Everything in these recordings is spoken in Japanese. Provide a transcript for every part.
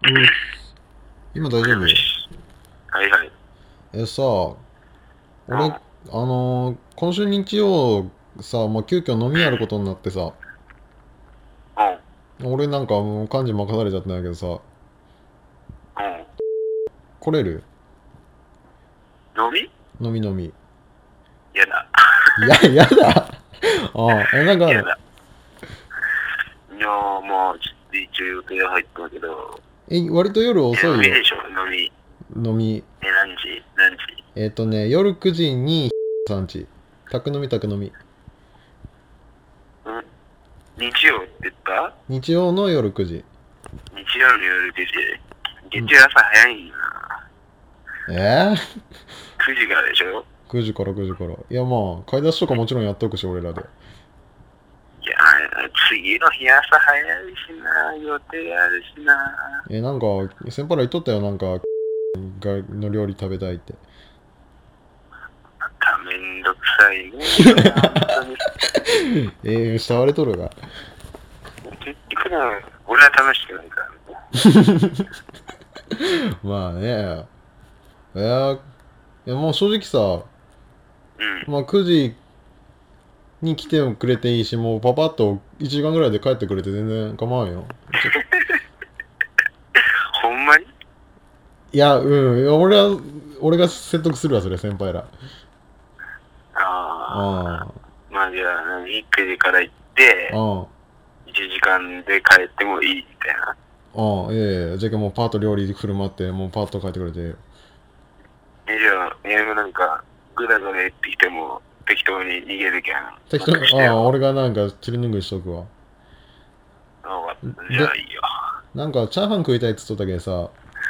今大丈夫？ はいはい。 さ、俺、今週日曜さ、急遽飲みやることになってさ、 うん。 俺なんかもう幹事任されちゃったんだけどさ、 うん。 来れる？ 飲み飲み飲み。 やだ。 やだ。なんか、 やだ。いやー、まあ、ちょっと一応予定入ったけど、 割と夜遅いよ。 飲みでしょ、飲み。 飲み。 何時夜9時に産地。宅飲み宅飲み。 うん日曜って言った？ 日曜の夜9時。 日曜の夜9時。月曜朝早いな。9時からでしょ？ 9時から9時から。いや買い出しとかもちろんやっとくし、俺らで。 いやー、次の日朝早いしな、予定あるしな。 なんか、先輩ら言っとったよ、なんか、の料理食べたいって。 めんどくさいね。本当に。 慕われとるが。 結局な、俺は試してないからね。 まあね。いやもう正直さ、 うん。 9時に来てくれていいし、もうパパッと1時間ぐらいで帰ってくれて全然構わんよ。 ほんまに？ いや、俺が説得するわ、それ、先輩ら。あまあじゃあ、9時から行って、 あ、 1時間で帰ってもいいみたいな。 じゃあもうパート料理振る舞って、もうパート帰ってくれて。 じゃあ、なんか、ぐだぐだ言ってきても、適当に逃げるけん。 適当に、俺がなんかチルニングしとくわ。 じゃあいいよ。 なんかチャーハン食いたいって言っとったけどさ、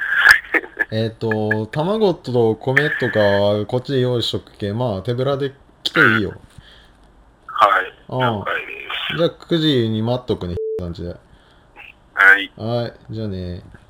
卵と米とかはこっちで用意しとくけ、手ぶらで来ていいよ。 はい、了うん。 解です。 じゃあ9時に待っとくね、団地で。 はい。 はい、じゃあね。